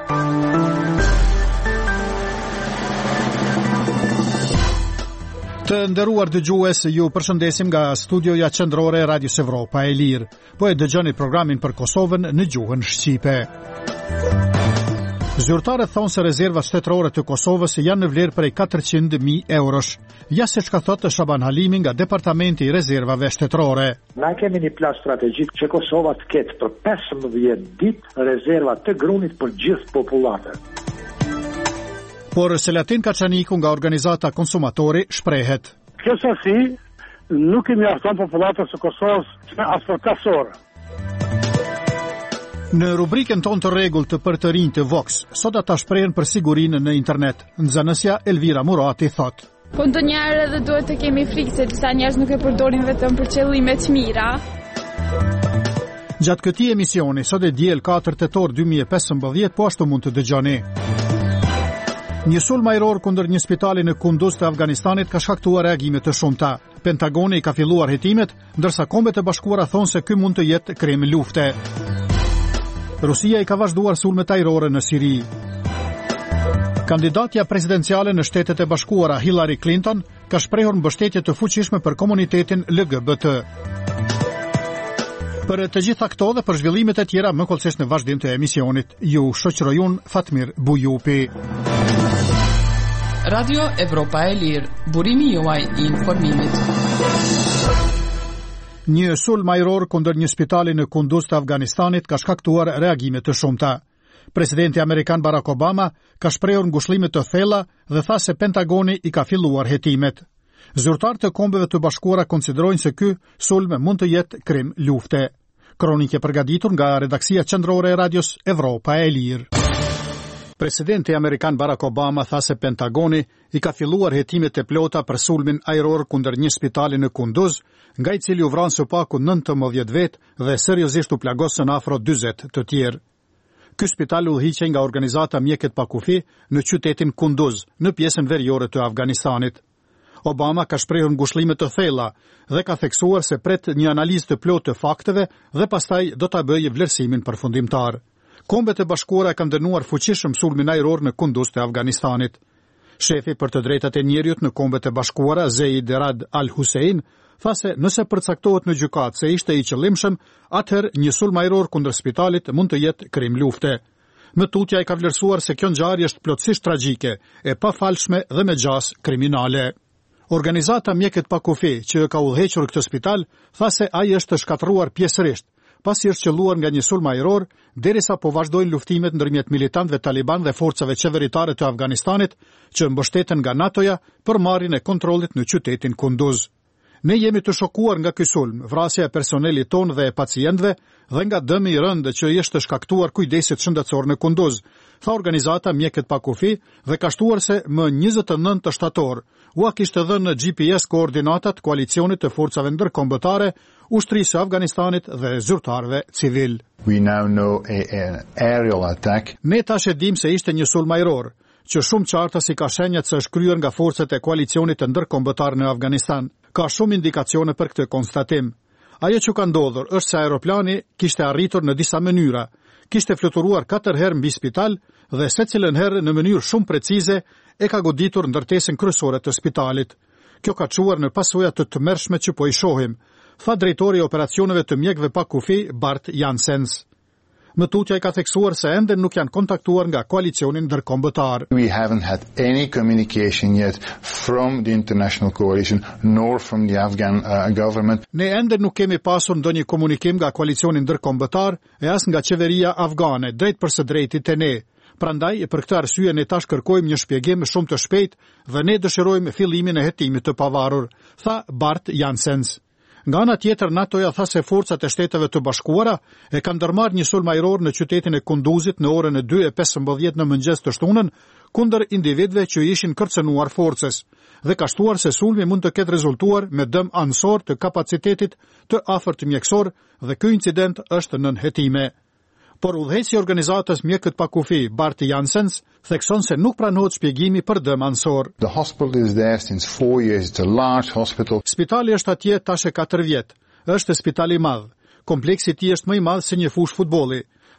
Të nderuar dëgjues, ju përshëndesim nga studioja qendrore e Radios Evropa e Lirë. Po e dëgjoni programin për Kosovën në gjuhën shqipe. Zyrtarët thonë se rezervat shtetërore të Kosovës janë në vlerë prej 400.000 eurosh. Ja se çka thotë Shaban Halimi nga Departamenti i Rezervave Shtetërore. Na kemi një plan strategjik që Kosova të ketë për 15 ditë rezerva të grunit për gjithë popullatën. Por Selatin Kaçaniku nga organizata Konsumatori shprehet. Kjo sasi nuk i mjafton popullatës së Kosovës as për kasor. Në rubrikën tonë të rregullt të për të rinj të Vox, sot ata shprehen për sigurinë në internet. Nxënësja Elvira Murati thot. Po ndonjëherë edhe duhet të kemi frikë se disa njerëz nuk e përdorin vetëm për qëllime të mira. Gjatë këtij emisioni, sot e diel 4 tetor 2015, po ashtu mund të dëgjoni. Një sulm ajror kundër një spitali në Kunduz të Afganistanit ka shkaktuar reagime të shumta. Pentagoni ka filluar hetimet, ndërsa Kombet e Bashkuara thonë se ky mund të jetë krem lufte. Rusia i ka vazhduar sulmet ajrore në Siri. Kandidatja presidenciale në Shtetet e Bashkuara Hillary Clinton ka shprehur mbështetje të fuqishme për komunitetin LGBT. Për të gjitha këto dhe për zhvillimet e tjera më kollësisht në vazhdim të emisionit, ju shoqëroj unë Fatmir Bujupi. Radio Evropa e Lirë, burimi juaj i informimit. Një sulm ajror kundër një spitali në Kunduz të Afganistanit ka shkaktuar reagime të shumta. Presidenti amerikan Barack Obama ka shprehur ngushëllime të thella dhe tha se Pentagoni i ka filluar hetimet. Zyrtarët e Kombeve të Bashkuara konsiderojnë se ky sulm mund të jetë krim lufte. Kronikë e përgatitur nga redaksia qendrore e Radios Evropa e Lirë. Presidenti amerikan Barack Obama tha se Pentagoni i ka filluar hetimet e plota për sulmin ajror kundër një spitali në Kunduz, nga i cili u vranë së paku 19 vet dhe seriozisht u plagosën afro 40 të tjerë. Ky spital udhëhiqej nga organizata Mjekët pa kufi në qytetin Kunduz, në pjesën veriore të Afganistanit. Obama ka shprehur ngushëllime të thella dhe ka theksuar se pret një analizë të plotë të fakteve dhe pastaj do ta bëjë vlerësimin përfundimtar. Kombet e Bashkuara kanë dënuar fuqishëm sulmin ajror në Kunduz të Afganistanit. Shefi për të drejtat e njerëzit në Kombet e Bashkuara, Zeid Rad Al-Hussein, tha se nëse përcaktohet në gjykatë se ishte i qëllimshëm, atëherë një sulm ajror kundër spitalit mund të jetë krim lufte. Më tutja i ka vlerësuar se kjo ngjarje është plotësisht tragjike, e pafalshme dhe me gjas kriminale. Organizata Mjekët pa kufi, që ka udhëhequr këtë spital, tha se ai është shkatërruar pjesërisht, pasi është qelluar nga një sulm ajror, derisa po vazhdojnë luftimet ndërmjet militantëve taliban dhe forcave qeveritare të Afganistanit, që mbështeten nga NATO-ja për marrjen e kontrollit në qytetin Kunduz. Ne jemi të shokuar nga ky sulm, vrasja e personelit ton dhe e pacientëve dhe nga dëmi i rëndë që i është shkaktuar kujdesit shëndetësor në Kunduz, tha organizata Mjekët pa kufi dhe ka shtuar se më 29 shtator u kishte dhënë në GPS koordinatat koalicionit të forcave ndërkombëtare, ushtrisë së Afganistanit dhe zyrtarëve civil. We now know an aerial attack. Ne tash e dim se ishte një sulm ajror, që shumë qartës i ka shenjat se është kryer nga forcat e koalicionit të ndërkombëtar në Afganistan. Ka shumë indikacione për këtë konstatim. Ajo që ka ndodhur është se aeroplani kishte arritur në disa mënyra, kishte fluturuar 4 herë mbi spital dhe secilën herë në mënyrë shumë precize e ka goditur ndërtesën kryesore të spitalit. Kjo ka çuar në pasojë të tmerrshme që po i shohim, tha drejtori i operacioneve të mjekëve pa kufi Bart Janssens. Më tutja i ka theksuar se ende nuk janë kontaktuar nga koalicionin ndërkombëtar. We haven't had any communication yet from the international coalition nor from the Afghan government. Ne ende nuk kemi pasur ndonjë komunikim nga koalicioni ndërkombëtar e as nga qeveria afgane, drejt për së drejti te ne. Prandaj, për këtë arsye ne tash kërkojmë një shpjegim shumë të shpejtë dhe ne dëshirojmë fillimin e hetimit të pavarur, tha Bart Janssens. Nga ana tjetër, NATO-ja tha se forcat e Shteteve të Bashkuara e kanë ndërmarrë një sulm ajror në qytetin e Kunduzit në orën e 2:15 në mëngjes të shtunën kundër individëve që ishin kërcënuar forcës dhe ka shtuar se sulmi mund të ketë rezultuar me dëm anësor të kapacitetit të afërt mjekësor dhe ky incident është nën hetime. Por udhëheqësi i organizatës Mjekët pa kufi, Bart Janssens, thekson se nuk pranohet shpjegimi për dëm anësor. The hospital is there since 4 years. It's a large hospital. Spitali është atje tash e 4 vjet. Është spital i madh. Kompleksi i tij është më i madh se një fushë futbolli.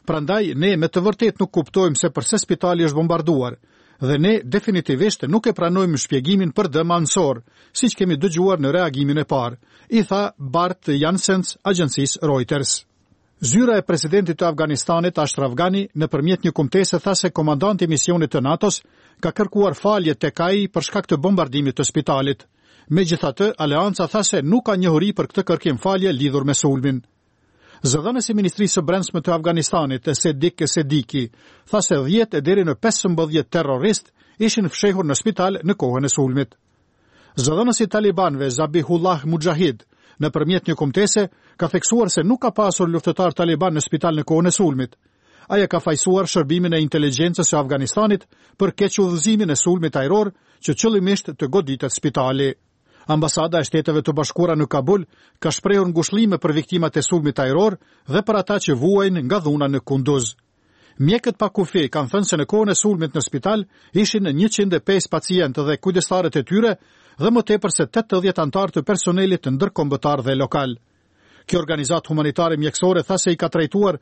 Prandaj ne me të vërtet nuk kuptojmë se pse spitali është bombarduar dhe ne definitivisht nuk e pranojmë shpjegimin për dëm ansor, siç kemi dëgjuar në reagimin e parë, i tha Bart Janssens agjencisë Reuters. Zyra e presidentit të Afganistanit Ashraf Ghani nëpërmjet një kumtese tha se komandanti i misionit të NATO-s ka kërkuar falje tek ai për shkak të bombardimit të spitalit. Megjithatë, aleanca tha se nuk ka njohuri për këtë kërkim falje lidhur me sulmin. Zëdhënësi i Ministrisë së Brendshme të Afganistanit, Sedik Sediki, tha se 10 deri në 15 terrorist ishin fshehur në spital në kohën e sulmit. Zëdhënësi i talibanëve Zabihullah Mujahid, nëpërmjet një kumtese, ka theksuar se nuk ka pasur luftëtar taliban në spital në kohën e sulmit. Ai ka fajsuar shërbimin e inteligjencës së Afganistanit për kequdhëzimin e sulmit ajror që qëllimisht të goditet spitali. Ambasada e Shteteve të Bashkuara në Kabul ka shprehur ngushëllime për viktimat e sulmit ajror dhe për ata që vuajnë nga dhuna në Kunduz. Mjekët pa kufi kanë thënë se në kohën e sulmit në spital ishin 105 pacientë dhe kujdestarët e tyre dhe më tepër se 80 anëtar të personelit ndërkombëtar dhe lokal. Kjo organizatë humanitare mjekësore tha se i ka trajtuar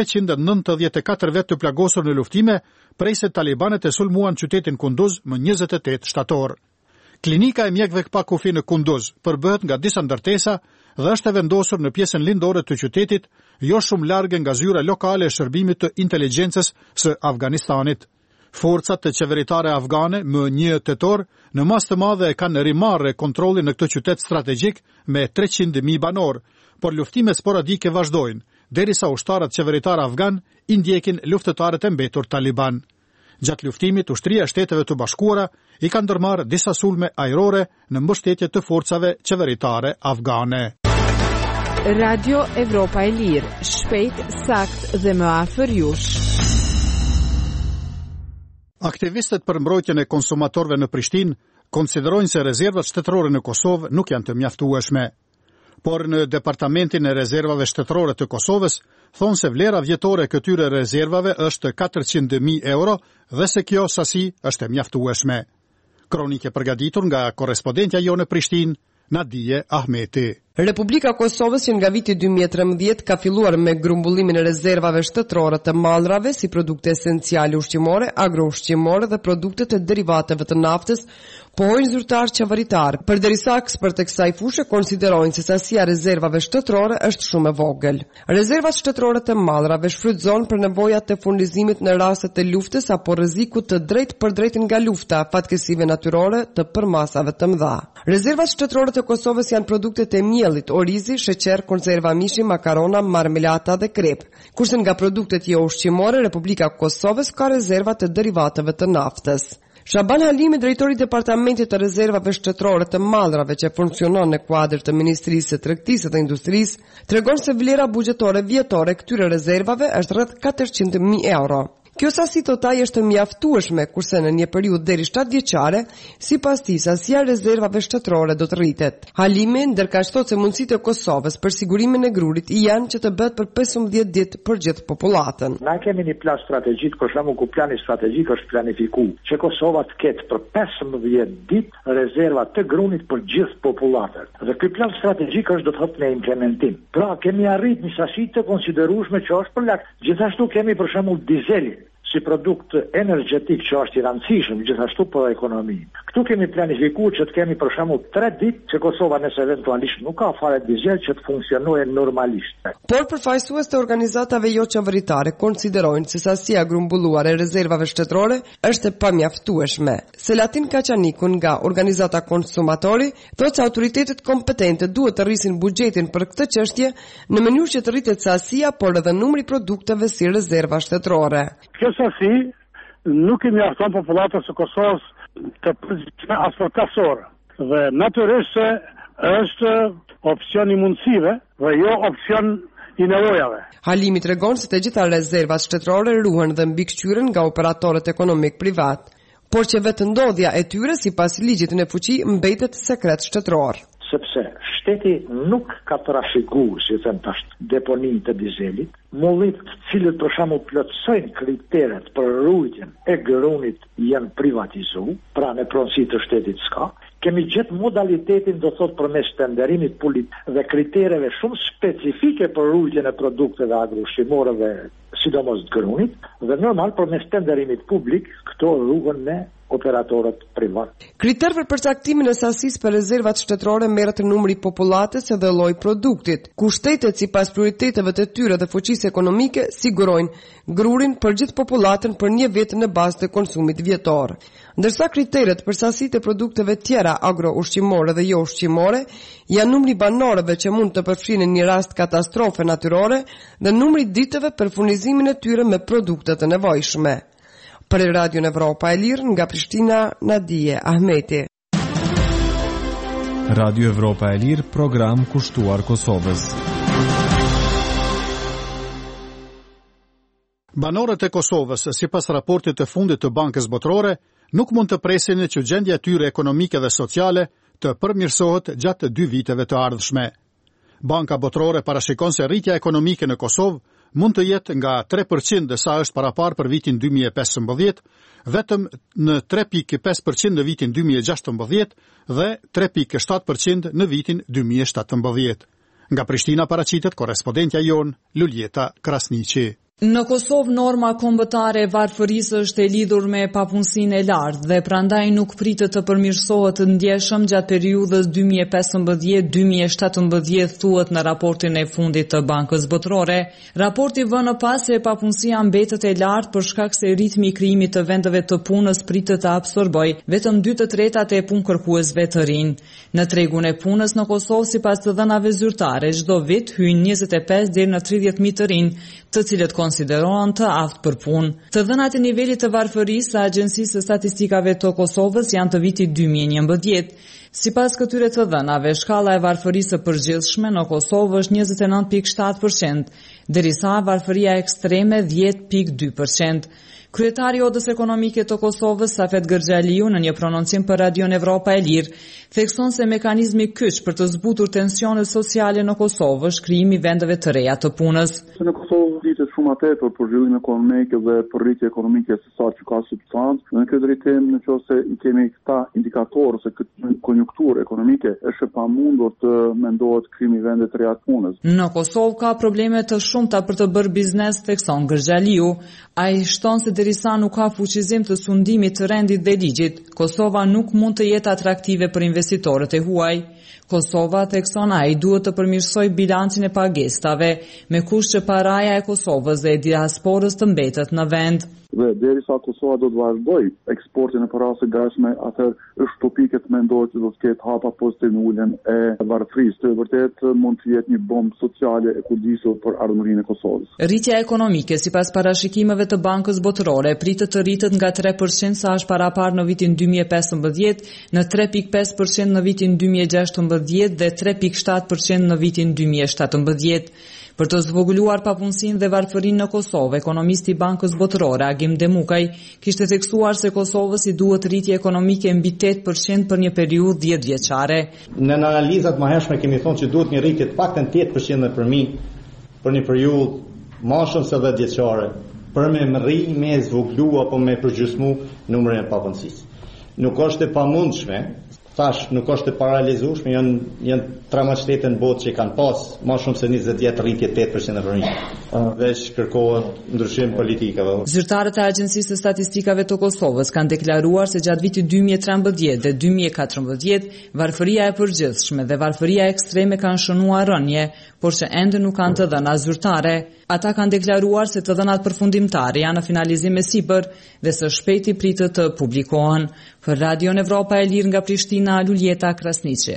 394 vetë të plagosur në luftime, prej se talibanët e sulmuan qytetin Kunduz më 28 shtator. Klinika e mjekëve pa kufi në Kunduz përbëhet nga disa ndërtesa dhe është e vendosur në pjesën lindore të qytetit, jo shumë large nga zyra lokale e shërbimit të inteligjencës së Afganistanit. Forcat të qeveritare afgane më 1 tetor në masë të madhe e kanë rimarrë kontrollin në këtë qytet strategjik me 300.000 banor, por luftimet sporadike vazhdojnë, derisa ushtarët qeveritar afgan i ndjekin luftëtarët e mbetur taliban. Gjatë luftimit, ushtria e Shteteve të Bashkuara i ka ndërmarrë disa sulme ajrore në mbështetje të forcave qeveritare afgane. Radio Evropa e Lirë, shpejt, sakt dhe më afër jush. Aktivistët për mbrojtjen e konsumatorëve në Prishtinë konsiderojnë se rezervat shtetërore në Kosovë nuk janë të mjaftueshme. Por në Departamentin e Rezervave Shtetërore të Kosovës thonë se vlera vjetore e këtyre rezervave është 400.000 euro dhe se kjo sasi është e mjaftueshme. Kronike përgatitur nga korrespondentja jonë në Prishtinë, Nadije Ahmeti. Republika e Kosovës që nga viti 2013 ka filluar me grumbullimin e rezervave shtetërore të mallrave si produkte esenciale ushqimore, agro-ushqimore dhe produkte të derivateve të naftës, pohojnë zyrtar qeveritar, përderisa ekspertë e kësaj fushë konsiderojnë se sasia e rezervave shtetërore është shumë e vogël. Rezervat shtetërore të mallrave shfrytëzohen për nevojat e furnizimit në raste të luftës apo rrezikut të drejtë nga lufta, fatkeqësive natyrore të përmasave të mëdha. Rezervat shtetërore të Kosovës janë produktet e miellit, orizi, sheqer, konserva mishi, makarona, marmelata dhe krep. Kurse nga produktet jo ushqimore, Republika e Kosovës ka rezerva të derivateve të naftës. Shaban Halimi, drejtori i Departamentit të Rezervave Shtetërore të Mallrave që funksionon në kuadër të Ministrisë së Tregtisë dhe Industrisë, tregon se vlera buxhetore vjetore këtyre rezervave është rreth 400.000 euro. Kjo sasi total është mjaftueshme, kurse në një periudhë deri 7 vjeçare, sipas tij sasia e rezervave shtetërore do të rritet. Halimi ndërkaq thotë se mundësitë e Kosovës për sigurimin e grurit janë që të bëhet për 15 ditë për gjithë popullatën. Na kemi një plan strategjik, për shembull ku plani strategjik është planifikuar që Kosova të ketë për 15 ditë rezerva të grunit për gjithë popullatën. Dhe ky plan strategjik është do të thotë në implementim. Pra kemi arrit një sasi të konsiderueshme që është për lart. Gjithashtu kemi për shembull dizelin si produkt energjetik që është i rëndësishëm gjithashtu për ekonominë. Këtu kemi planifikuar që të kemi për shembull 3 ditë që Kosova nëse eventualisht nuk ka fare dizel që të funksionojë normalisht. Por përfaqësues të organizatave jo qeveritare konsiderojnë se sasia grumbulluar e rezervave shtetërore është e pamjaftueshme. Selatin Kaçanikun nga organizata Konsumatori thotë se autoritetet kompetente duhet të rrisin buxhetin për këtë çështje në mënyrë që të rritet sasia por edhe numri produkteve si rezerva shtetërore. Kjo sasi nuk i mjafton popullatës së Kosovës të përgjithshme as për kafshore. Dhe natyrisht se është opsion i mundësive dhe jo opsion i nevojave. Halimi tregon se të gjitha rezervat shtetërore ruhen dhe mbikëqyren nga operatorët ekonomik privat, por që vetë ndodhja e tyre sipas ligjit në fuqi mbetet sekret shtetëror. Sepse shteti nuk ka trashëguar, si them tash, deponinë të dizelit, mullit të cilët për shembull plotësojnë kriteret për rrugën e grunit janë privatizuar, pra në pronësi të shtetit s'ka. kemi gjetë modalitetin do thot përmes tenderimit publik dhe kritereve shumë specifike për rrugjen e produkteve agro-ushqimore dhe sidomos të grunit, dhe normal përmes tenderimit publik këto rrugën me operatorët privat. Kriter për përcaktimin e sasisë për rezervat shtetërore merret numri i popullatës dhe lloji produktit, ku shtetet sipas prioriteteve të tyre dhe fuqisë ekonomike sigurojnë grurin për gjithë popullatën për një vit në bazë të konsumit vjetor. Ndërsa kriteret për sasitë e produkteve tjera agro-ushqimore dhe jo ushqimore janë numri i banorëve që mund të përfshihen në një rast katastrofe natyrore dhe numri i ditëve për furnizimin e tyre me produkte të nevojshme. Për Radio Evropa e Lirë, nga Prishtina, Nadije Ahmeti. Radio Evropa e Lirë, program kushtuar Kosovës. Banorët e Kosovës, sipas raportit të fundit të Bankës Botërore, nuk mund të presin që gjendja e tyre ekonomike dhe sociale të përmirësohet gjatë 2 viteve të ardhshme. Banka Botërore parashikon se rritja ekonomike në Kosovë mund të jetë nga 3% dhe sa është parapar për vitin 2015, vetëm në 3.5% në vitin 2016 dhe 3.7% në vitin 2017. Nga Prishtina paraqitet korrespondentja jon Luljeta Krasniqi. Në Kosovë, norma kombëtare e varfërisë është e lidhur me papunësinë e lartë dhe prandaj nuk pritet të përmirësohet ndjeshëm gjatë periudhës 2015-2017, thuhet në raportin e fundit të Bankës Botërore. Raporti vën në pas se papunësia mbetet e lartë për shkak se ritmi i krijimit të vendeve të punës pritet të absorbojë vetëm 2/3 e punëkërkuesve të rinj. Në tregun e punës në Kosovë, sipas të dhënave zyrtare, çdo vit hyjnë 25 deri në 30.000 të rinj, të cilët konsiderohen të aftë për punë. Të dhënat e nivelit të varfërisë së Agjencisë së Statistikave të Kosovës janë të vitit 2011. Sipas këtyre të dhënave, shkalla e varfërisë së përgjithshme në Kosovë është 29.7%, derisa varfëria ekstreme 10.2%. Kryetari i Odës Ekonomike të Kosovës, Safet Gërxhaliu, në një prononcim për Radio Evropa e Lirë, thekson se mekanizmi kyç për të zbutur tensionet sociale në Kosovë është krijimi vendeve të reja të punës. Në Kosovë ditet shumë tepër për zhvillim ekonomik dhe për rritje ekonomike se sa që ka substancë. Në këtë drejtim, nëse i kemi këta indikatorë se këtë konjunkturë ekonomike është e pamundur të mendohet krijimi vende të reja të punës. Në Kosovë ka probleme të shumta për të bërë biznes, thekson Gërxhaliu. Ai shton se derisa nuk ka fuqizim të sundimit të rendit dhe ligjit, Kosova nuk mund të jetë atraktive për investitorët e huaj. Kosova, thekson ai, duhet të përmirësojë bilancin e pagestave, me kusht që paraja e Kosovës dhe e diasporës të mbetet në vend. Dhe derisa Kosova do të vazhdoj eksportin e parave së gatshme, atëherë është topike të mendohet që do të ketë hapa pozitiv në uljen e varfërisë. Të vërtet mund të jetë një bombë sociale e kujdisur për ardhmërinë e Kosovës. Rritja ekonomike, sipas parashikimeve të Bankës Botërore, pritet të rritet nga 3% sa është parapar në vitin 2015, në 3.5% në vitin 2016 dhe 3.7% në vitin 2017. Për të zvogëluar papunësinë dhe varfërinë në Kosovë, ekonomisti i Bankës Botërore, Agim Demukaj, kishte theksuar se Kosovës i duhet rritje ekonomike mbi 8% për një periudhë 10 vjeçare. Në analizat më hershme kemi thonë që duhet një rritje të paktën 8% në përmi për një periudhë më shumë se 10 vjeçare, për me rri, me zvogëlu apo me përgjysmu numrin e papunësisë. Nuk është e pamundshme, thash, nuk është e paralizueshme, janë 13 shtete në botë që kanë pas më shumë se 20 vjet rritje 8% në përmi. Veç kërkohet ndryshim politikave. Zyrtarët e Agjencisë së Statistikave të Kosovës kanë deklaruar se gjatë vitit 2013 dhe 2014 varfëria e përgjithshme dhe varfëria ekstreme kanë shënuar rënje, por që ende nuk kanë të dhëna zyrtare. Ata kanë deklaruar se të dhënat përfundimtare janë në finalizim e sipër dhe së shpejti pritet të publikohen. Për Radio Evropa e Lirë nga Prishtina, Luljeta Krasniqi.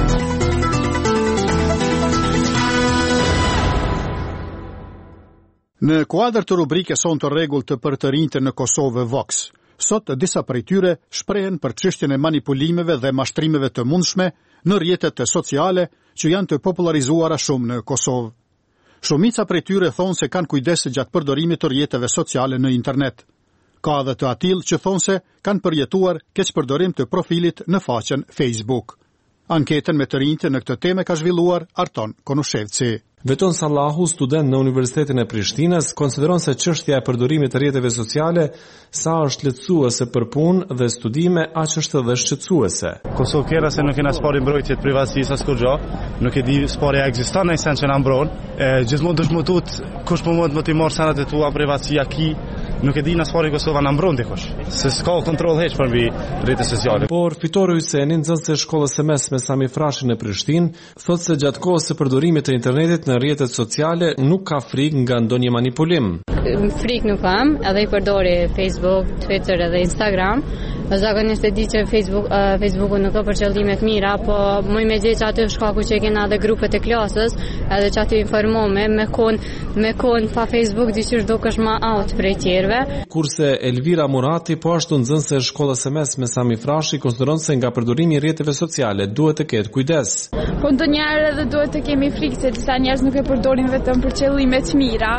Në kuadër të rubrikës son të rregull të për të rinjtë në Kosovë Vox, sot disa prej tyre shprehen për çështjen e manipulimeve dhe mashtrimeve të mundshme në rrjetet sociale që janë të popularizuara shumë në Kosovë. Shumica prej tyre thonë se kanë kujdes gjatë përdorimit të rrjeteve sociale në internet. Ka edhe të atill që thonë se kanë përjetuar keqpërdorim të profilit në faqen Facebook. Anketën me të rinjtë në këtë temë ka zhvilluar Arton Konushevci. Veton Sallahu, student në Universitetin e Prishtinës, konsideron se çështja e përdorimit të rrjeteve sociale sa është lehtësuese për punë dhe studime, aq është edhe shqetësuese. Kosovë kera se nuk kena spari mbrojtje të privatësisë as kur gjë, nuk e di spari ekziston ai sen që na mbron. Gjithmonë dëshmotut kush po mund të marr sanat e tua privatësia ki, nuk e di na spari Kosova na mbron dikush. Se s'ka kontroll hiç për mbi rrjetet sociale. Por Fitore Hyseni, nxënës e shkollës së mesme Sami Frashi në Prishtinë, thotë se gjatë kohës së përdorimit të internetit në rrjetet sociale nuk ka frikë nga ndonjë manipulim. Frikë nuk kam, edhe i përdori Facebook, Twitter edhe Instagram. Zakonisht e di që Facebooku nuk ka për qëllime të mira, po më me gjithë që aty shkaku që kena edhe grupet e klasës, edhe që aty informome, me kon pa Facebook diqysh do kësh ma out prej tjerve. Kurse Elvira Murati, po ashtu nxënëse e shkollës së mesme Sami Frashi, konsideron se nga përdorimi i rrjeteve sociale duhet të ketë kujdes. Po ndonjëherë edhe duhet të kemi frikë se disa njerëz nuk e përdorin vetëm për qëllime të mira,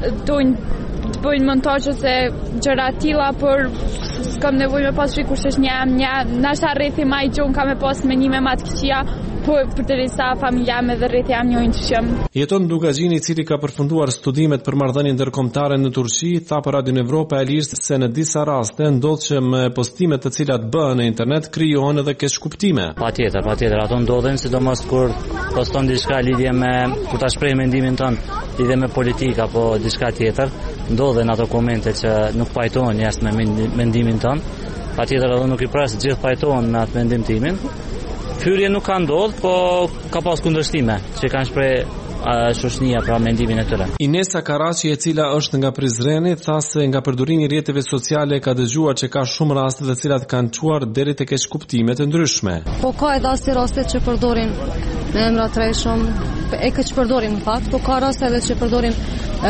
të bëjnë montazhe se gjëra të tilla, por s'kam nevojë me pas frikë kurse një nashta rrethi më i gjon ka me pas menime më të këqija, po përderisa familja me dhe rreth jam njëjtë që jeton Dugagjini, i cili ka përfunduar studimet për marrëdhënie ndërkombëtare në Turqi, tha për Radio Evropa e Lirë se në disa raste ndodh që me postimet të cilat bëhen në internet krijohen edhe keqkuptime. Patjetër, ato ndodhen sidomos kur poston diçka lidhje me kur ta shpreh mendimin tënd lidhje me politika apo diçka tjetër, ndodhen ato komente që nuk pajtohen jashtë me mendimin tënd. Patjetër edhe nuk i pres gjithë pajtohen me atë mendim timin. Hyrje nuk ka ndodhur, po ka pas kundërshtime që kanë shpreh shoqënia pra mendimin e tyre. Inesa Karaçi, e cila është nga Prizreni, tha se nga përdorimi i rrjeteve sociale ka dëgjuar që ka shumë raste të cilat kanë çuar deri te keqkuptime të ndryshme. Po ka edhe raste që përdorin në emra të rreshëm, që përdorin në fakt, po ka raste edhe që përdorin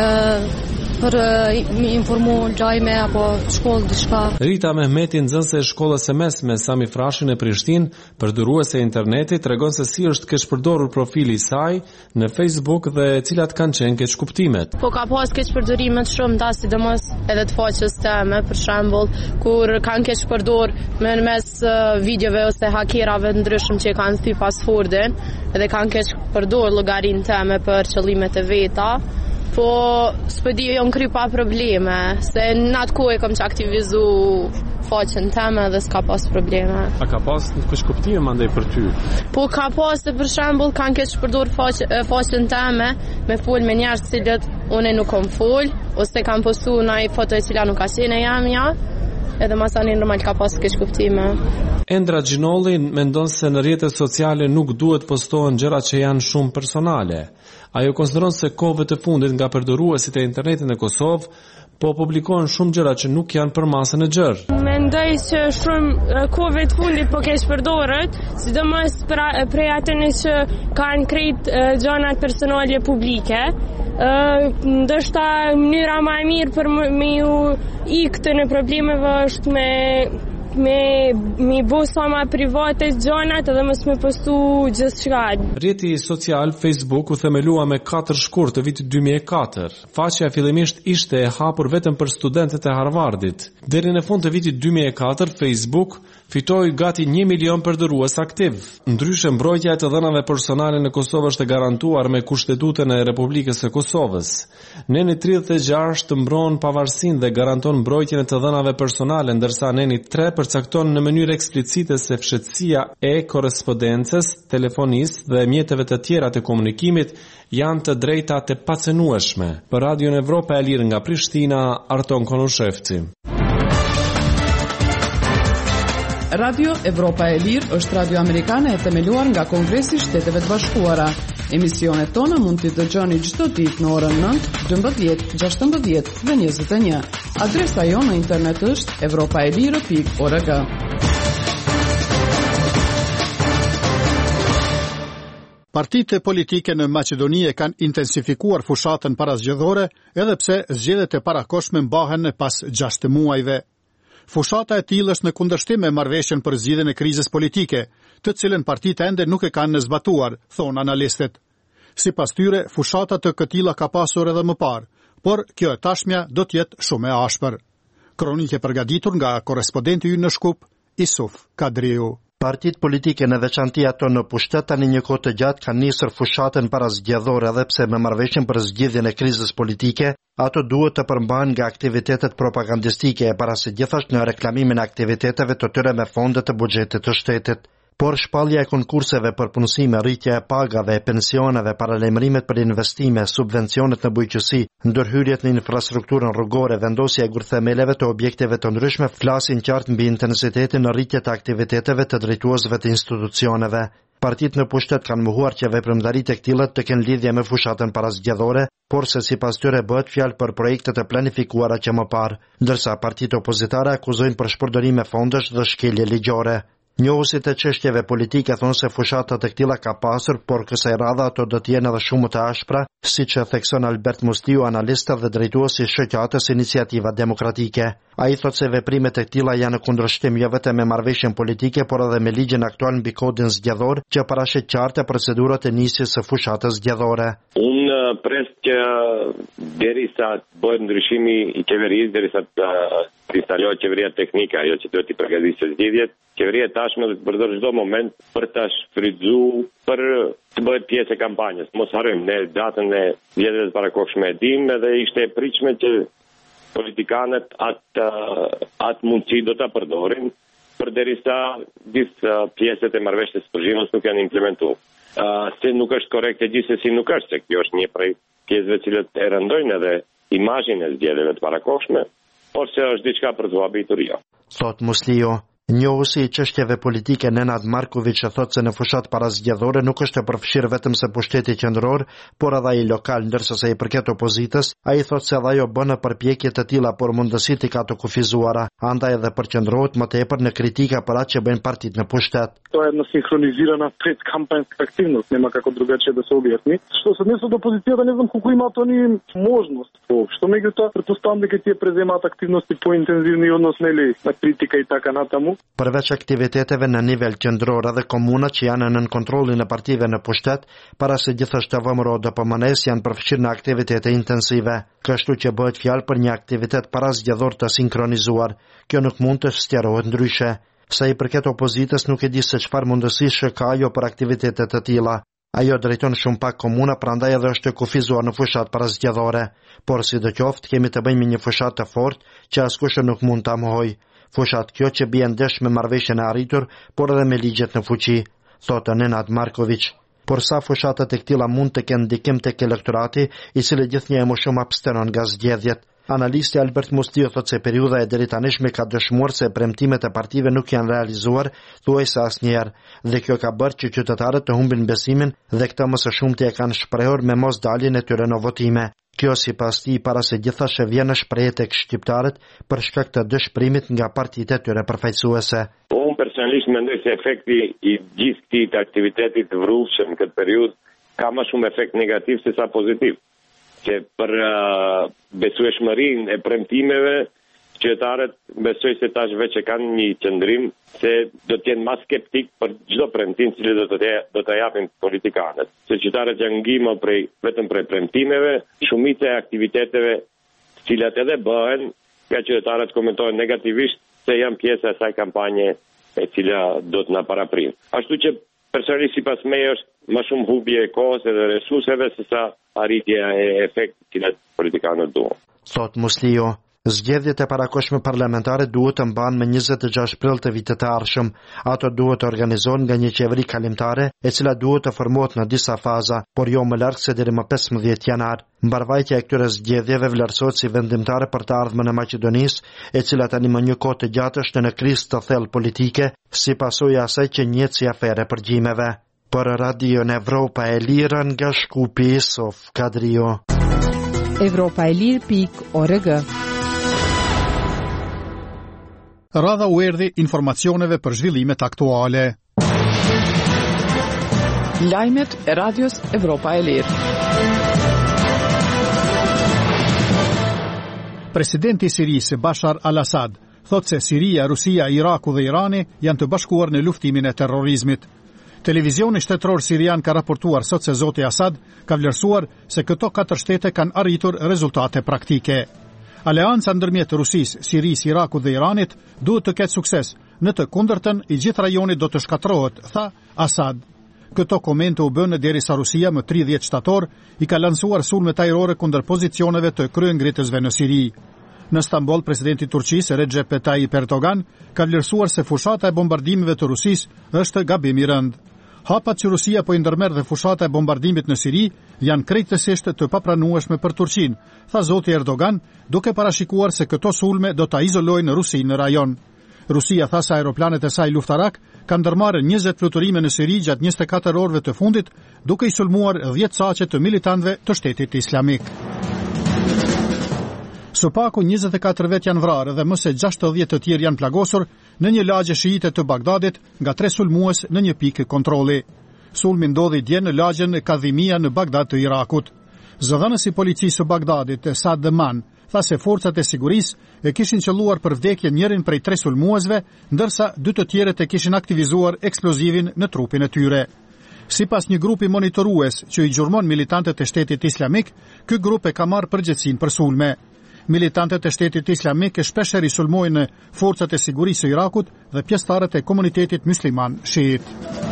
për mi informu gjajme apo shkollë diçka. Rita Mehmeti, nxënëse e shkollës së mesme Sami Frashi në Prishtinë, përdoruese e internetit, tregon se si është keqpërdorur profili i saj në Facebook dhe cilat kanë qenë keqkuptimet. Po ka pas keqpërdorime të shumta, sidomos edhe të faqes teme, për shembull, kur kanë keqpërdor mes videove ose hakerave të ndryshëm që kanë thy pasfordin, edhe kanë keqpërdor llogarinë teme për qëllime të veta. Po s'pëdi jonë kry pa probleme, se në atë kohë e kam që aktivizu faqen teme dhe s'ka pas probleme. A ka pas në keqkuptime mandej për ty? Po ka pas të për shembull kanë keqpërdor faqen teme me fol me njerëz cilët unë nuk kam fol, ose kanë postu ndonjë foto e cila nuk ka qenë jamja, edhe masani normal ka pas keqkuptime. Endra Gjinolli mendon se në rrjetet sociale nuk duhet postohen gjëra që janë shumë personale. Ajo konsideron se kohëve të fundit nga përdoruesit e internetit në Kosovë po publikohen shumë gjëra që nuk janë për masën e gjerë. Mendoj se shumë kohëve të fundit po keq përdoret, sidomos prej atyre që kanë krejt gjëra personale publike. Ndoshta mënyra më e mirë për me ju iktë në problemeve është me bo sa ma private gjonat edhe mos me postu gjithçka. Rrjeti social Facebook u themelua me 4 shkurt të vitit 2004. Faqja fillimisht ishte e hapur vetëm për studentët e Harvardit. Deri në fund të vitit 2004 Facebook fitoi gati 1 milion përdorues aktiv. Ndryshe, mbrojtja e të dhënave personale në Kosovë është e garantuar me Kushtetutën e Republikës së Kosovës. Neni 36 të mbron pavarësinë dhe garanton mbrojtjen e të dhënave personale, ndërsa Neni 3 përcakton në mënyrë eksplicite se fshehtësia e korrespondencës, telefonisë dhe mjeteve të tjera të komunikimit janë të drejta të pacenueshme. Për Radio Evropa e Lirë nga Prishtina, Arton Konushevci. Radio Evropa e Lirë është radio amerikane e themeluar nga Kongresi i Shteteve të Bashkuara. Emisionet tona mund t'i dëgjoni çdo ditë në orën 9, 12, 16 dhe 21. Adresa jonë në internet është europaelire.org. Partitë politike në Maqedoni e kanë intensifikuar fushatën parazgjedhore, edhe pse zgjedhjet e parakohshme mbahen pas 6 muajve. Fushata e tillë është në kundërshtim me marrëveshjen për zgjidhjen e krizës politike, të cilën partitë ende nuk e kanë zbatuar, thon analistët. Sipas tyre, fushata të këtilla ka pasur edhe më parë, por kjo e tashmja do të jetë shumë e ashpër. Kronikë e përgatitur nga korrespondenti ynë në Shkup, Isuf Kadriu. Partitë politike në veçanti ato në pushtet tani një kohë të gjatë kanë nisur fushatën para zgjedhore edhe pse me marrëveshjen për zgjidhjen e krizës politike, ato duhet të përmbahen nga aktivitetet propagandistike e para së gjithashtu në reklamimin e aktiviteteve të tyre me fonde të buxhetit të shtetit. Por shpallja e konkurseve për punësime, rritja e pagave, e pensioneve, paralajmërimet për investime, subvencionet në bujqësi, ndërhyrjet në infrastrukturën rrugore, vendosja e gurthemeleve të objekteve të ndryshme flasin qartë mbi intensitetin në rritje të aktiviteteve të drejtuesve të institucioneve. Partitë në pushtet kanë mohuar që veprimtaritë e këtyre të kenë lidhje me fushatën parazgjedhore, por se sipas tyre bëhet fjalë për projekte të planifikuara që më parë, ndërsa partitë opozitare akuzojnë për shpërdorim me fondesh dhe shkelje ligjore. Njohësit e çështjeve politike thonë se fushatat e këtilla ka pasur, por kësaj radhe ato do të jenë edhe shumë të ashpra, siç e thekson Albert Musliu, analist dhe drejtuesi i shoqatës Iniciativa Demokratike. Ai thotë se veprimet e këtilla janë në kundërshtim jo vetëm me marrëveshjen politike, por edhe me ligjin aktual mbi kodin zgjedhor, që paraqet qartë procedurat e nisjes së fushatës zgjedhore. Unë pres që derisa bëhet ndryshimi i qeverisë, derisa të instalohet qeveria teknike, ajo që duhet të përgatisë zgjedhjet, qeveria tashmë do të përdor çdo moment për ta shfrytzuar për të bëhet pjesë e kampanjës. Mos harrojmë, ne datën e zgjedhjeve të parakohshme e dimë dhe ishte e pritshme që politikanët atë mundësi do ta përdorin, përderisa disa pjesët e marrëveshjes së përgjithshme nuk janë implementuar. Se nuk është korrekte gjithsesi nuk është, se kjo është një prej pjesëve që e rëndojnë edhe imazhin e zgjedhjeve të parakohshme, por se është diçka për të habitur jo. Thot Musliu. Njohësi i çështjeve politike Nenad Marković thotë se në fushat parazgjedhore nuk është e përfshirë vetëm se pushteti qendror, por edhe ai lokal, ndërsa sa i përket opozitës, ai thotë se ajo bën përpjekje të tilla, por mundësitë ka të kufizuara, andaj edhe përqendrohet më tepër në kritika për atë që bëjnë partitë në pushtet. To je насинхронизирана пред кампанска активност, нема како другаче да се објасни. Што се однесе до опозицијата, не знам колку имаат они можност. Што меѓутоа претпоставам дека тие преземаат активности поинтензивни односно нели на критика и така натаму. Përveç aktiviteteve në nivel qendror edhe komuna që janë nën kontrollin e partive në pushtet, para se gjithashtu vëmëro DPMN-s janë përfshirë në aktivitete intensive, kështu që bëhet fjalë për një aktivitet parazgjedhor të sinkronizuar. Kjo nuk mund të sqarohet ndryshe. Sa i përket opozitës nuk e di se çfarë mundësish ka ajo për aktivitete të tilla. Ajo drejton shumë pak komuna, prandaj edhe është kufizuar në fushat parazgjedhore. Por sidoqoftë kemi të bëjmë një fushat të fortë që askush nuk mund ta mohojë. Fushat kjo që bie ndesh me marrëveshjen e arritur, por edhe me ligjet në fuqi, thotë Nenad Marković. Por sa fushatat e këtilla mund të kenë ndikim tek elektorati, i cili gjithnjë më shumë abstenon nga zgjedhjet. Analisti Albert Musliu thotë se periudha e deri tanishme ka dëshmuar se premtimet e partive nuk janë realizuar thuajse asnjëherë, dhe kjo ka bërë që qytetarët të humbin besimin dhe këtë më së shumti e kanë shprehur me mosdaljen e tyre në votime. Kjo sipas tij para se gjithashtu vjen në shprehje tek shqiptarët për shkak të dëshpërimit nga partitë e tyre përfaqësuese. Unë personalisht mendoj se efekti i gjithë këtij aktivitetit të vrrushëm në këtë periudhë ka më shumë efekt negativ se sa pozitiv. Që për besueshmërinë e premtimeve, qytetarët besoj se tash veç e kanë një qëndrim se do të jenë më skeptik për çdo premtim që do ta japin politikanët. Se qytetarët janë ngjitur vetëm prej premtimeve, shumica e aktiviteteve të cilat edhe bëhen, nga qytetarët komentojnë negativisht se janë pjesë e asaj kampanje e cila do të na paraprim. Ashtu që personalisht sipas meje është më shumë humbje e kohës dhe resurseve se sa arritja e efektit që politikanët duan. Thot Musliu. Zgjedhjet e parakohshme parlamentare duhet të mbahen me 26 prill të vitit të ardhshëm. Ato duhet të organizohen nga një qeveri kalimtare, e cila duhet të formohet në disa faza, por jo më larg se deri më 15 janar. Mbarvajtja e këtyre zgjedhjeve vlerësohet si vendimtare për të ardhmen e Maqedonisë, e cila tani më një kohë të gjatë është në krizë të thellë politike, si pasojë e asaj që njihet si afere përgjimeve. Për Radio Evropa e Lirë nga Shkupi, Sof Kadrio. Evropaelir.org. Radha u erdhi informacioneve për zhvillimet aktuale. Lajmet e Radios Evropa e Lirë. Presidenti i Sirisë Bashar al-Assad thotë se Siria, Rusia, Iraku dhe Irani janë të bashkuar në luftimin e terrorizmit. Televizioni shtetror sirian ka raportuar sot se zoti Assad ka vlerësuar se këto 4 shtete kanë arritur rezultate praktike. Aleanca ndërmjet Rusisë, Sirisë, Irakut dhe Iranit duhet të ketë sukses, Në të kundërtën, i gjithë rajoni do të shkatërrohet, tha Assad. Këto komente u bënë derisa Rusia më 30 shtator i ka lansuar sulme ajrore kundër pozicioneve të kryengritësve në Siri. Në Stamboll, presidenti i Turqisë Recep Tayyip Erdogan ka vlerësuar se fushata e bombardimeve të Rusisë është gabim i rënd. Hapat që Rusia po i ndërmerr dhe fushata e bombardimit në Siri janë krejtësisht të papranueshme për Turqinë, tha zoti Erdogan, duke parashikuar se këto sulme do ta izolojnë Rusinë në rajon. Rusia tha se aeroplanet e saj luftarak kanë ndërmarrë 20 fluturime në Siri gjatë 24 orëve të fundit, duke i sulmuar 10 saqe të militantëve të Shtetit Islamik. Së paku 24 vet janë vrarë dhe më se 60 të tjerë janë plagosur në një lagje shiite të Bagdadit nga 3 sulmues në një pikë kontrolli. Sulmi ndodhi dje në lagjen Kadhimia në Bagdad të Irakut. Zëdhënësi i policisë së Bagdadit, Saad Deman, tha se forcat e sigurisë e kishin qelluar për vdekje njërin prej 3 sulmuesve, ndërsa 2 të tjerët e kishin aktivizuar eksplozivin në trupin e tyre. Sipas një grupi monitorues që i gjurmon militantët e Shtetit Islamik, ky grup e ka marrë përgjegjësinë për sulme. Militantët e Shtetit Islamik e shpeshherë sulmojnë forcat e sigurisë së Irakut dhe pjesëtarët e komunitetit musliman šiit.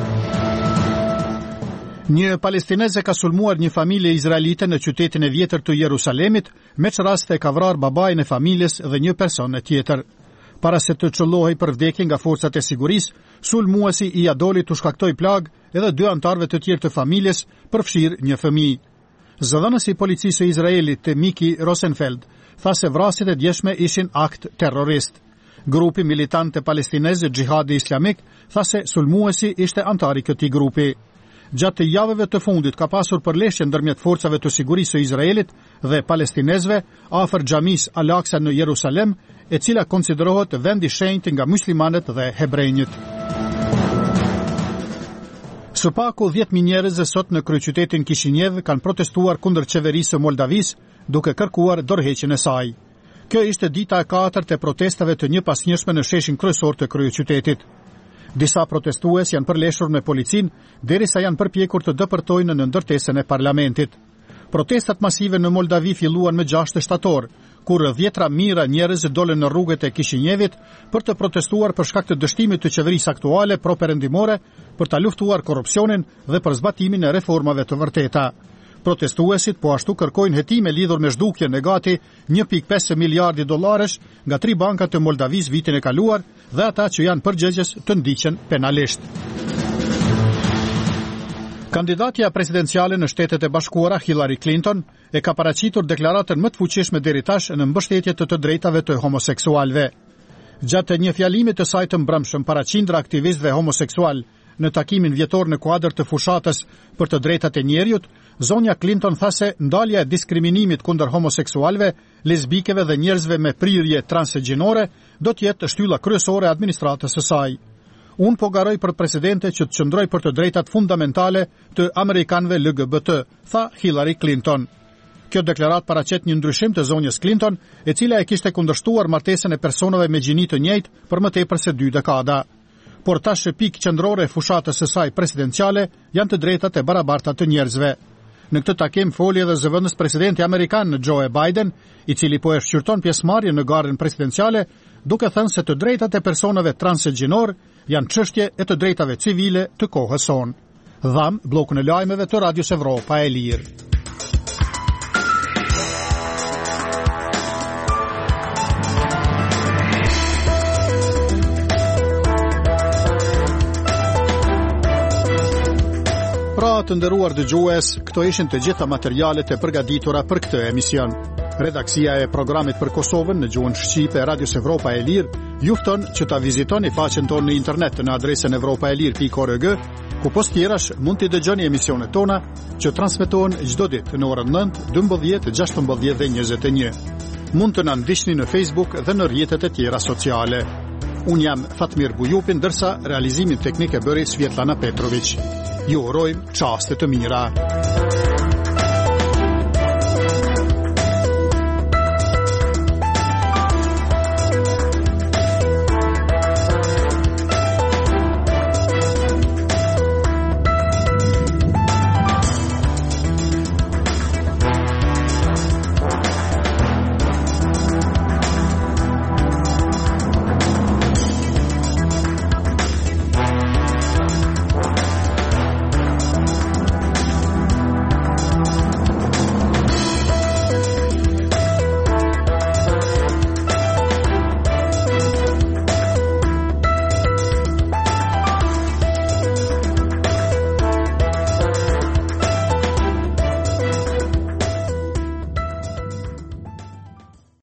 Një palestineze ka sulmuar një familje izraelite në qytetin e vjetër të Jerusalemit, me që rast e ka vrarë babain e familjes dhe një person e tjetër. Para se të çellohej për vdekje nga forcat e sigurisë, sulmuesi i ia doli të shkaktoi plag edhe 2 anëtarëve të tjerë të familjes, përfshirë një fëmijë. Zëdhënësi i policisë së Izraelit, Miki Rosenfeld, tha se vrasjet e djeshme ishin akt terrorist. Grupi militant të palestinezë Xhihadi Islamik tha se sulmuesi ishte antar i këtij grupi. Gjatë javëve të fundit ka pasur përleshje ndërmjet forcave të sigurisë së Izraelit dhe palestinezëve afër xhamisë Al-Aqsa në Jerusalem, e cila konsiderohet vend i shenjtë nga muslimanët dhe hebrejnët. Së paku 10.000 njerëz sot në kryeqytetin Kishinev kanë protestuar kundër qeverisë së Moldavisë, duke kërkuar dorëheqjen e saj. Kjo ishte dita e 4 e protestave të njëpasnjëshme në sheshin kryesor të kryeqytetit. Disa protestues janë përleshur me policin, derisa janë përpjekur të dëpërtojnë në ndërtesën e parlamentit. Protestat masive në Moldavi filluan me 6 shtator, kur 10 mijëra njerëz dolën në rrugët e Kishinevit për të protestuar për shkak të dështimit të qeverisë aktuale pro-perëndimore për ta luftuar korrupsionin dhe për zbatimin e reformave të vërteta. Protestuesit po ashtu kërkojnë hetime lidhur me zhdukjen e gati 1.5 miliardi dollarësh nga 3 bankat të Moldavis vitin e kaluar dhe ata që janë përgjegjës të ndiqen penalisht. Kandidatja presidenciale në Shtetet e Bashkuara Hillary Clinton e ka paraqitur deklaratën më të fuqishme deri tash në mbështetje të drejtave të homoseksualëve. Gjatë një fjalimi të saj të mbrëmshëm para qindra aktivistëve homoseksual në takimin vjetor në kuadër të fushatës për të drejtat e njerëzit, zonja Clinton tha se ndalja e diskriminimit kundër homoseksualëve, lesbikeve dhe njerëzve me prirje transgjinore do të jetë shtylla kryesore e administratës së saj. Unë po garoj për presidente që të qëndroj për të drejtat fundamentale të amerikanëve LGBT, tha Hillary Clinton. Kjo deklarat paraqet një ndryshim të zonjës Clinton, e cila e kishte kundërshtuar martesën e personave me gjini të njëjtë për më tepër se 2 dekada. Por tash pikë qendrore e fushatës së saj presidenciale janë të drejtat e barabarta të njerëzve. Në këtë takim foli edhe zëvendës presidenti amerikan Joe Biden, i cili po e shqyrton pjesëmarrjen në garën presidenciale, duke thënë se të drejtat e personave transgjinor janë çështje e të drejtave civile të kohës sonë. Dham bllokun e lajmeve të Radios Evropa e Lirë. Pra të nderuar dëgjues, këto ishin të gjitha materialet e përgatitura për këtë emision. Redaksia e programit për Kosovën në gjuhën shqipe Radios Evropa e Lirë ju fton që ta vizitoni faqen tonë në internet në adresën evropaelir.org, ku post tjerash mund t'i dëgjoni emisionet tona që transmetohen çdo ditë në orën 9, 12, 16 dhe 21. Mund të na ndiqni në Facebook dhe në rrjetet e tjera sociale. Unë jam Fatmir Bujupin, ndërsa realizimin teknik e bëri Svetlana Petrović. Ju urojmë çaste të mira.